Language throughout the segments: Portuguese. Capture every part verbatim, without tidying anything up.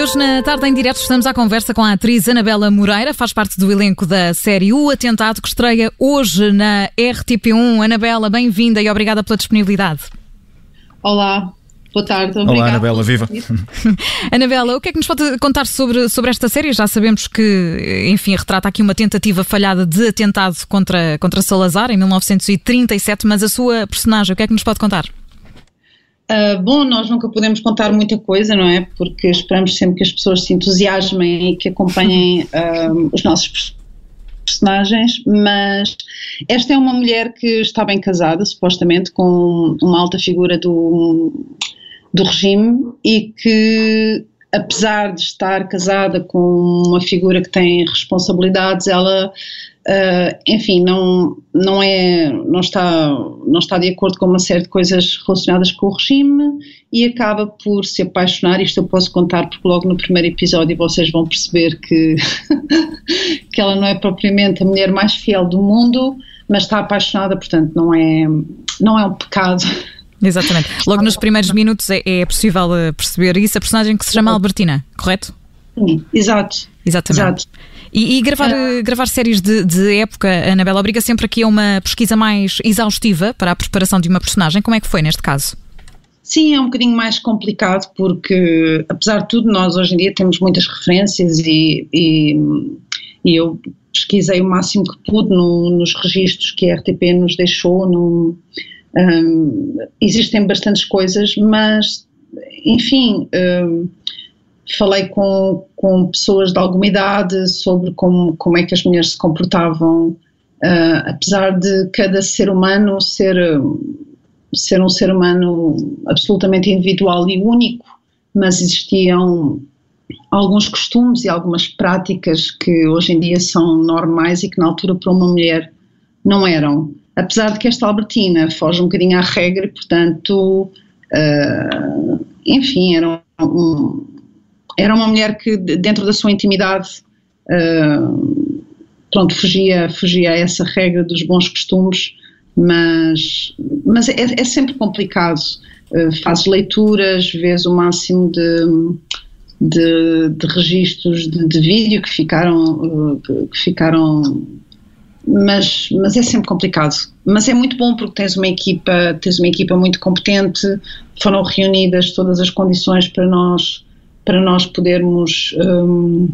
Hoje, na Tarde em Direto, estamos à conversa com a atriz Anabela Moreira, faz parte do elenco da série O Atentado, que estreia hoje na R T P um. Anabela, bem-vinda e obrigada pela disponibilidade. Olá, boa tarde. Obrigada. Olá, Anabela, viva. Anabela, o que é que nos pode contar sobre, sobre esta série? Já sabemos que, enfim, retrata aqui uma tentativa falhada de atentado contra, contra Salazar em mil novecentos e trinta e sete, mas a sua personagem, o que é que nos pode contar? Uh, bom, nós nunca podemos contar muita coisa, não é? Porque esperamos sempre que as pessoas se entusiasmem e que acompanhem uh, os nossos personagens, mas esta é uma mulher que está bem casada, supostamente, com uma alta figura do, do regime e que, apesar de estar casada com uma figura que tem responsabilidades, ela... Uh, enfim, não, não, é, não, está, não está de acordo com uma série de coisas relacionadas com o regime e acaba por se apaixonar. Isto eu posso contar porque logo no primeiro episódio vocês vão perceber que, que ela não é propriamente a mulher mais fiel do mundo, mas está apaixonada, portanto não é, não é um pecado. Exatamente, logo nos primeiros minutos é, é possível perceber isso. A personagem que se chama Albertina, correto? Sim, exato. Exatamente. Exato. E, e gravar, uh, gravar séries de, de época, Anabela, obriga sempre aqui a uma pesquisa mais exaustiva para a preparação de uma personagem. Como é que foi neste caso? Sim, é um bocadinho mais complicado porque, apesar de tudo, nós hoje em dia temos muitas referências e, e, e eu pesquisei o máximo que pude no, nos registros que a R T P nos deixou. No, um, existem bastantes coisas, mas, enfim... Um, Falei com, com pessoas de alguma idade sobre como, como é que as mulheres se comportavam, uh, apesar de cada ser humano ser, ser um ser humano absolutamente individual e único, mas existiam alguns costumes e algumas práticas que hoje em dia são normais e que na altura para uma mulher não eram. Apesar de que esta Albertina foge um bocadinho à regra e, portanto, uh, enfim, era um... Era uma mulher que, dentro da sua intimidade, uh, pronto, fugia, fugia a essa regra dos bons costumes, mas, mas é, é sempre complicado. Uh, fazes leituras, vês o máximo de, de, de registros de, de vídeo que ficaram, uh, que, que ficaram mas, mas é sempre complicado. Mas é muito bom porque tens uma equipa, tens uma equipa muito competente, foram reunidas todas as condições para nós para nós podermos um,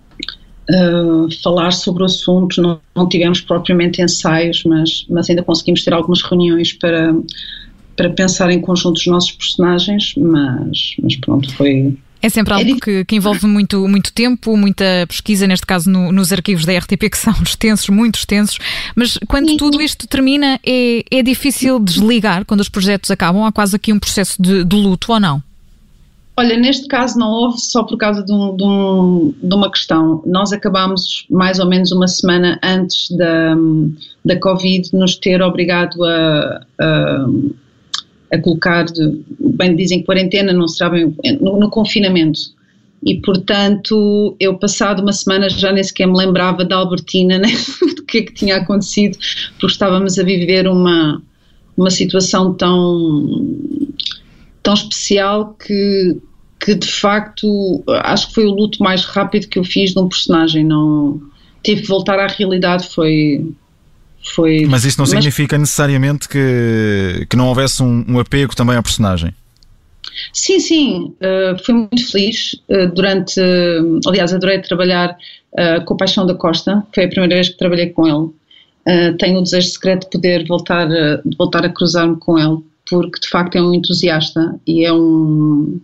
uh, falar sobre o assunto. Não, não tivemos propriamente ensaios, mas, mas ainda conseguimos ter algumas reuniões para, para pensar em conjunto os nossos personagens, mas, mas pronto, foi... É sempre algo é que, que envolve muito, muito tempo, muita pesquisa, neste caso no, nos arquivos da R T P, que são extensos, muito extensos, mas quando Sim. tudo isto termina, é, é difícil desligar quando os projetos acabam? Há quase aqui um processo de, de luto, ou não? Olha, neste caso não houve só por causa de, um, de, um, de uma questão. Nós acabámos mais ou menos uma semana antes da, da Covid nos ter obrigado a, a, a colocar, bem dizem quarentena, não será bem, no, no confinamento. E portanto eu passado uma semana já nem sequer me lembrava da Albertina, né, do que é que tinha acontecido, porque estávamos a viver uma, uma situação tão... tão especial que, que de facto acho que foi o luto mais rápido que eu fiz de um personagem. Não tive que voltar à realidade. Foi, foi mas isso não mas, significa necessariamente que, que não houvesse um, um apego também à personagem? Sim, sim, uh, fui muito feliz uh, durante, uh, aliás adorei trabalhar uh, com o Paixão da Costa, foi a primeira vez que trabalhei com ele. Uh, tenho o desejo secreto de poder voltar, uh, de voltar a cruzar-me com ele, porque de facto é um entusiasta e é um...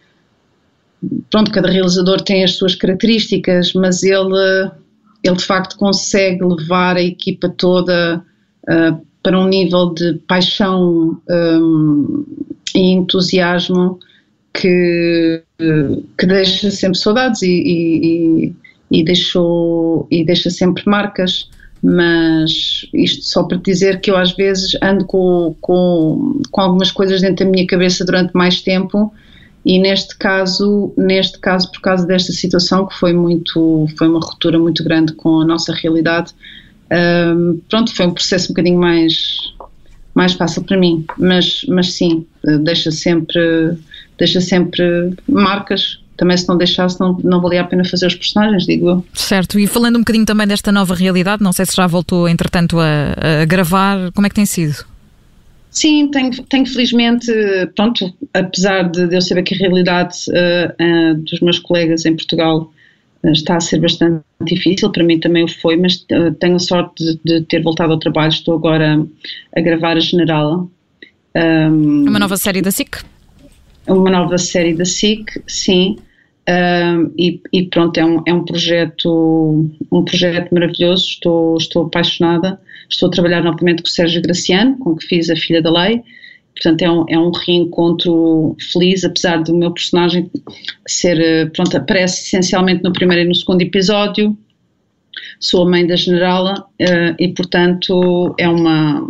Pronto, cada realizador tem as suas características, mas ele, ele de facto consegue levar a equipa toda uh, para um nível de paixão um, e entusiasmo que, que deixa sempre saudades e, e, e, deixou, e deixa sempre marcas. Mas isto só para dizer que eu às vezes ando com, com, com algumas coisas dentro da minha cabeça durante mais tempo e neste caso, neste caso por causa desta situação que foi, muito, foi uma ruptura muito grande com a nossa realidade, um, pronto, foi um processo um bocadinho mais, mais fácil para mim, mas, mas sim, deixa sempre, deixa sempre marcas, também se não deixasse não, não valia a pena fazer os personagens, digo eu. Certo, e falando um bocadinho também desta nova realidade, não sei se já voltou entretanto a, a gravar, como é que tem sido? Sim, tenho, tenho felizmente, pronto, apesar de, de eu saber que a realidade uh, uh, dos meus colegas em Portugal uh, está a ser bastante difícil, para mim também o foi, mas uh, tenho a sorte de, de ter voltado ao trabalho, estou agora a gravar a Generala. Um, uma nova série da S I C? Uma nova série da S I C, sim, um, e, e pronto, é um, é um projeto, um projeto maravilhoso, estou, estou apaixonada. Estou a trabalhar novamente com o Sérgio Graciano, com que fiz A Filha da Lei, portanto é um, é um reencontro feliz, apesar do meu personagem ser, pronto, aparece essencialmente no primeiro e no segundo episódio, sou a mãe da Generala uh, e portanto é uma,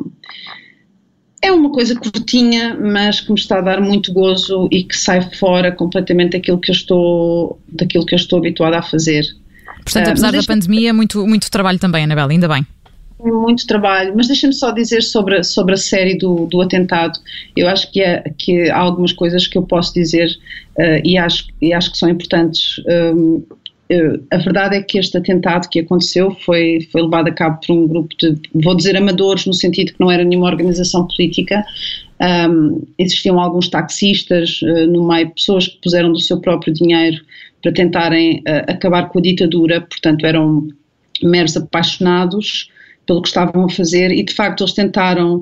é uma coisa curtinha, mas que me está a dar muito gozo e que sai fora completamente daquilo que eu estou, daquilo que eu estou habituada a fazer. Portanto, apesar uh, da este... pandemia, muito, muito trabalho também, Anabela, ainda bem. Muito trabalho, mas deixa-me só dizer sobre, sobre a série do, do atentado. Eu acho que, é, que há algumas coisas que eu posso dizer uh, e, acho, e acho que são importantes. Um, uh, a verdade é que este atentado que aconteceu foi, foi levado a cabo por um grupo de, vou dizer amadores, no sentido que não era nenhuma organização política. Um, existiam alguns taxistas uh, no meio, pessoas que puseram do seu próprio dinheiro para tentarem uh, acabar com a ditadura, portanto eram meros apaixonados pelo que estavam a fazer e de facto eles tentaram,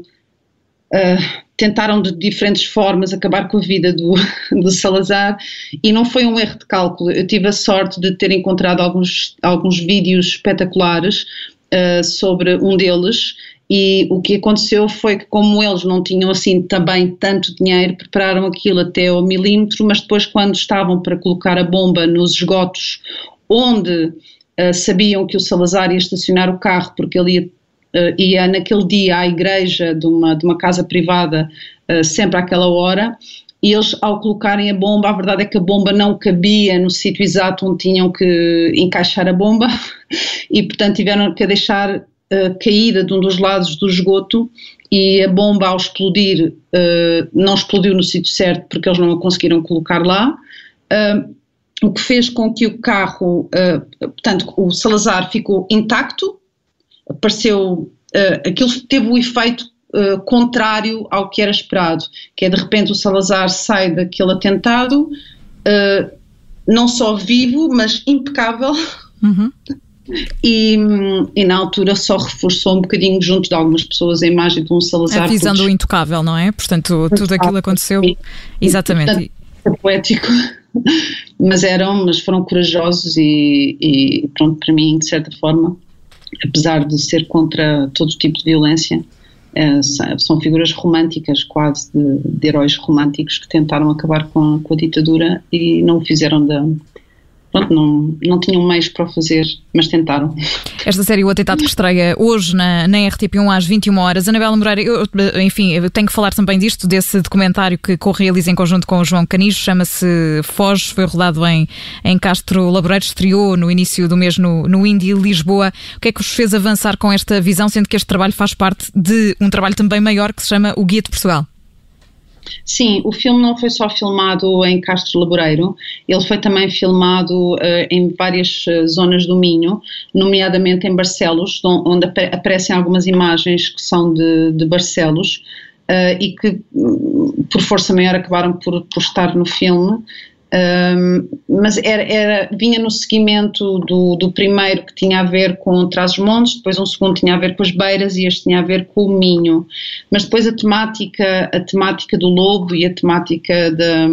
uh, tentaram de diferentes formas acabar com a vida do, do Salazar e não foi um erro de cálculo. Eu tive a sorte de ter encontrado alguns, alguns vídeos espetaculares uh, sobre um deles e o que aconteceu foi que como eles não tinham assim também tanto dinheiro, prepararam aquilo até ao milímetro, mas depois quando estavam para colocar a bomba nos esgotos onde uh, sabiam que o Salazar ia estacionar o carro porque ele ia Uh, ia naquele dia à igreja de uma, de uma casa privada uh, sempre àquela hora e eles ao colocarem a bomba, a verdade é que a bomba não cabia no sítio exato onde tinham que encaixar a bomba e portanto tiveram que deixar uh, caída de um dos lados do esgoto e a bomba ao explodir uh, não explodiu no sítio certo porque eles não a conseguiram colocar lá, uh, o que fez com que o carro, uh, portanto o Salazar ficou intacto. Pareceu, uh, aquilo teve o efeito uh, contrário ao que era esperado, que é de repente o Salazar sai daquele atentado, uh, não só vivo, mas impecável, uhum. e, e na altura só reforçou um bocadinho junto de algumas pessoas a imagem de um Salazar. A visão do intocável, não é? Portanto, tudo aquilo aconteceu, e, exatamente. Portanto, é poético, mas eram, mas foram corajosos e, e pronto, para mim, de certa forma, apesar de ser contra todo tipo de violência, é, são figuras românticas, quase de, de heróis românticos que tentaram acabar com a, com a ditadura e não o fizeram da... Pronto, não, não tinham meios para o fazer, mas tentaram. Esta série, O Atentado, que estreia hoje na, na R T P um às vinte e uma horas. Anabela Moreira, eu, enfim, eu tenho que falar também disto, desse documentário que co-realiza em conjunto com o João Canijo, chama-se Foz, foi rodado em, em Castro Laboreiro, estreou no início do mês no, no Indie Lisboa. O que é que vos fez avançar com esta visão, sendo que este trabalho faz parte de um trabalho também maior que se chama O Guia de Portugal? Sim, o filme não foi só filmado em Castro Laboreiro, ele foi também filmado uh, em várias uh, zonas do Minho, nomeadamente em Barcelos, onde ap- aparecem algumas imagens que são de, de Barcelos uh, e que, por força maior, acabaram por, por estar no filme. Um, mas era, era, vinha no seguimento do, do primeiro, que tinha a ver com Trás-os-Montes, depois um segundo tinha a ver com as Beiras e este tinha a ver com o Minho, mas depois a temática, a temática do lobo e a temática da,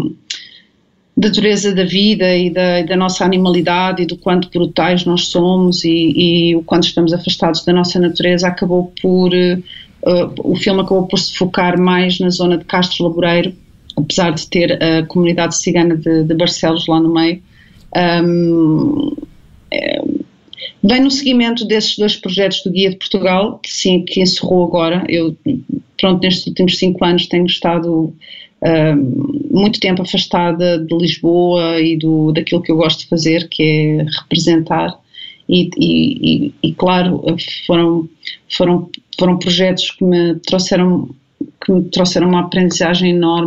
da dureza da vida e da, da nossa animalidade e do quanto brutais nós somos e, e o quanto estamos afastados da nossa natureza acabou por, uh, o filme acabou por se focar mais na zona de Castro Laboreiro, apesar de ter a comunidade cigana de, de Barcelos lá no meio. Um, é, bem no seguimento desses dois projetos do Guia de Portugal, que sim, que encerrou agora. Eu, pronto, nestes últimos cinco anos tenho estado um, muito tempo afastada de Lisboa e do, daquilo que eu gosto de fazer, que é representar. E, e, e, e claro, foram, foram, foram projetos que me trouxeram, que me trouxeram uma aprendizagem enorme.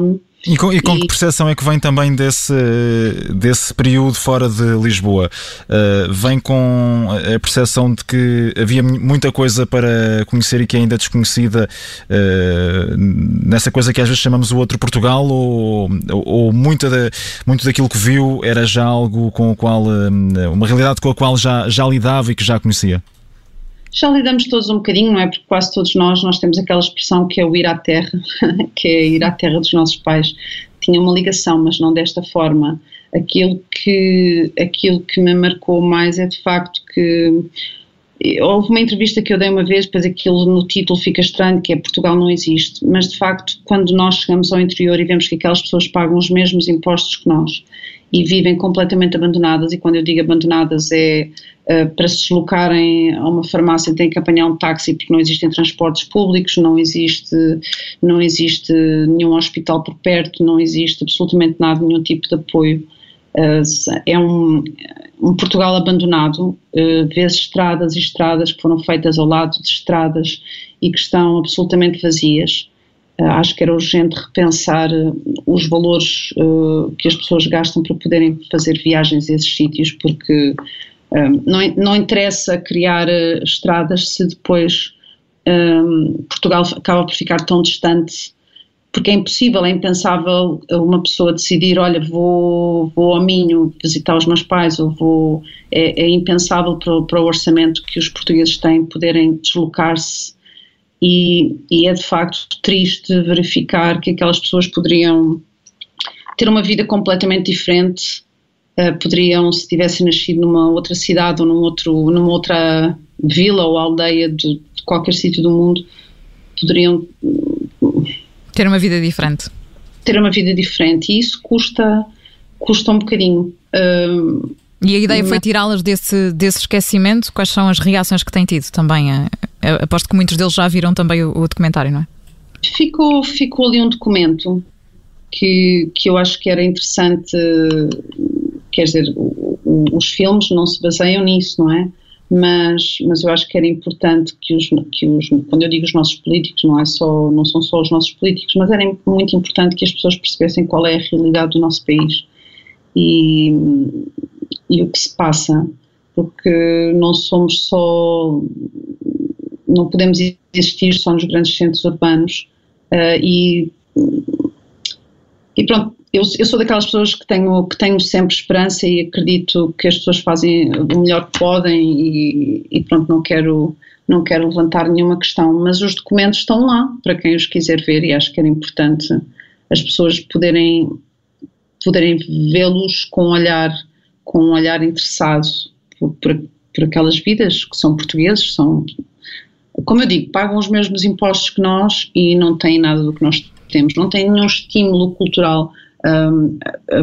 E com, e com e... que percepção é que vem também desse, desse período fora de Lisboa? Uh, vem com a percepção de que havia muita coisa para conhecer e que é ainda desconhecida, uh, nessa coisa que às vezes chamamos o outro Portugal, ou, ou muita da, muito daquilo que viu era já algo com o qual, uma realidade com a qual já, já lidava e que já conhecia? Já lidamos todos um bocadinho, não é? Porque quase todos nós, nós temos aquela expressão que é o ir à terra, que é ir à terra dos nossos pais. Tinha uma ligação, mas não desta forma. Aquilo que, aquilo que me marcou mais é de facto que houve uma entrevista que eu dei uma vez, depois aquilo no título fica estranho, que é Portugal não existe, mas de facto quando nós chegamos ao interior e vemos que aquelas pessoas pagam os mesmos impostos que nós e vivem completamente abandonadas, e quando eu digo abandonadas é uh, para se deslocarem a uma farmácia têm que apanhar um táxi porque não existem transportes públicos, não existe, não existe nenhum hospital por perto, não existe absolutamente nada, nenhum tipo de apoio. Uh, é um, um Portugal abandonado, uh, vê-se estradas e estradas que foram feitas ao lado de estradas e que estão absolutamente vazias. Uh, acho que era urgente repensar uh, os valores uh, que as pessoas gastam para poderem fazer viagens a esses sítios, porque uh, não, não interessa criar uh, estradas se depois uh, Portugal acaba por ficar tão distante, porque é impossível, é impensável uma pessoa decidir, olha, vou, vou ao Minho visitar os meus pais, ou vou, é, é impensável para, para o orçamento que os portugueses têm poderem deslocar-se. E, e é de facto triste verificar que aquelas pessoas poderiam ter uma vida completamente diferente, uh, poderiam, se tivessem nascido numa outra cidade ou num outro, numa outra vila ou aldeia de, de qualquer sítio do mundo, poderiam ter uma vida diferente. Ter uma vida diferente, e isso custa, custa um bocadinho. Uh, E a ideia foi tirá-las desse, desse esquecimento? Quais são as reações que têm tido também? Aposto que muitos deles já viram também o, o documentário, não é? Ficou, ficou ali um documento que, que eu acho que era interessante, quer dizer, o, o, os filmes não se baseiam nisso, não é? Mas, mas eu acho que era importante que os, que os, quando eu digo os nossos políticos, não, é só, não são só os nossos políticos, mas era muito importante que as pessoas percebessem qual é a realidade do nosso país. E... e o que se passa, porque não somos só, não podemos existir só nos grandes centros urbanos, uh, e, e pronto, eu, eu sou daquelas pessoas que tenho, que tenho sempre esperança e acredito que as pessoas fazem o melhor que podem, e, e pronto, não quero, não quero levantar nenhuma questão, mas os documentos estão lá para quem os quiser ver, e acho que era importante as pessoas poderem, poderem vê-los com um olhar com um olhar interessado por, por, por aquelas vidas que são portugueses, são, como eu digo, pagam os mesmos impostos que nós e não têm nada do que nós temos, não têm nenhum estímulo cultural, um,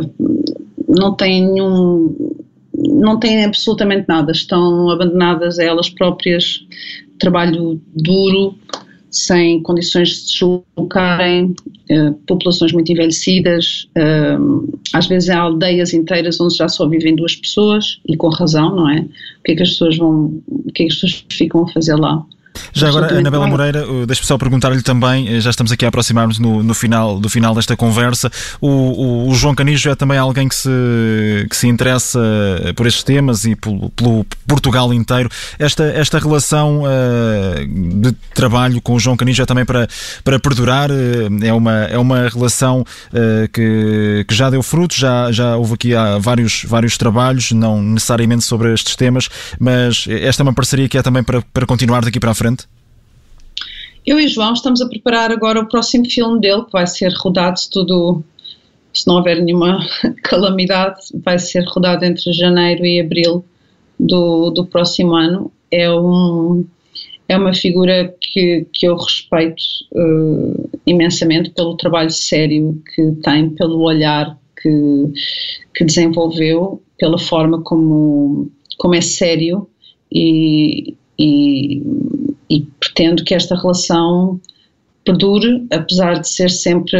não têm nenhum, não têm absolutamente nada, estão abandonadas a elas próprias, trabalho duro, sem condições de se deslocarem, uh, populações muito envelhecidas, uh, às vezes há aldeias inteiras onde já só vivem duas pessoas, e com razão, não é? O que é que as pessoas vão, o que é que as pessoas ficam a fazer lá? Já agora, Anabela Moreira, deixe-me só perguntar-lhe também, já estamos aqui a aproximar-nos no, no, final, do final desta conversa, o, o, o João Canijo é também alguém que se, que se interessa por estes temas e pelo, pelo Portugal inteiro. Esta, esta relação uh, de trabalho com o João Canijo é também para, para perdurar, é uma, é uma relação uh, que, que já deu frutos, já, já houve aqui há vários, vários trabalhos, não necessariamente sobre estes temas, mas esta é uma parceria que é também para, para continuar daqui para a frente? Eu e o João estamos a preparar agora o próximo filme dele, que vai ser rodado, se tudo, se não houver nenhuma calamidade, vai ser rodado entre janeiro e abril do, do próximo ano. É, um, é uma figura que, que eu respeito uh, imensamente pelo trabalho sério que tem, pelo olhar que, que desenvolveu, pela forma como, como é sério, e, e e pretendo que esta relação perdure, apesar de ser sempre,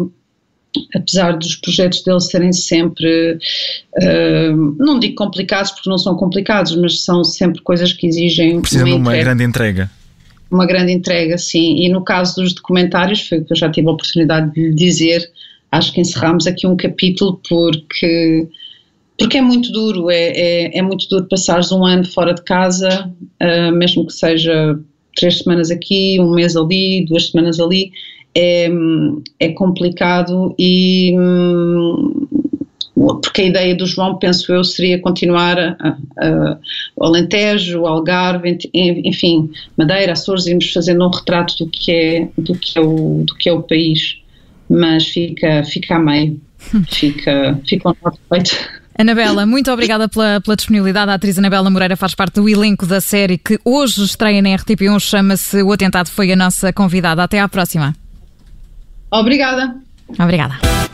apesar dos projetos dele serem sempre, uh, não digo complicados porque não são complicados, mas são sempre coisas que exigem Precisa uma, uma grande entrega. Uma grande entrega, sim, e no caso dos documentários, foi o que eu já tive a oportunidade de lhe dizer, acho que encerramos aqui um capítulo porque, porque é muito duro, é, é, é muito duro passares um ano fora de casa, uh, mesmo que seja três semanas aqui, um mês ali, duas semanas ali, é, é complicado e... porque a ideia do João, penso eu, seria continuar a, a, a, o Alentejo, o Algarve, enfim, Madeira, Açores, irmos fazendo um retrato do que é, do que é, o, do que é o país, mas fica, fica a meio, fica, fica um lado feito. Anabela, muito obrigada pela, pela disponibilidade. A atriz Anabela Moreira faz parte do elenco da série que hoje estreia na R T P um, chama-se O Atentado, foi a nossa convidada. Até à próxima. Obrigada. Obrigada.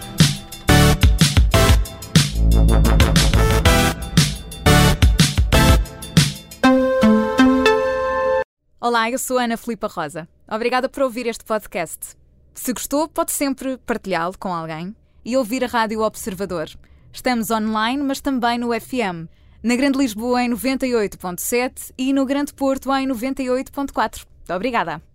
Olá, eu sou a Ana Filipa Rosa. Obrigada por ouvir este podcast. Se gostou, pode sempre partilhá-lo com alguém e ouvir a Rádio Observador. Estamos online, mas também no F M. Na Grande Lisboa em noventa e oito ponto sete e no Grande Porto em noventa e oito ponto quatro. Obrigada.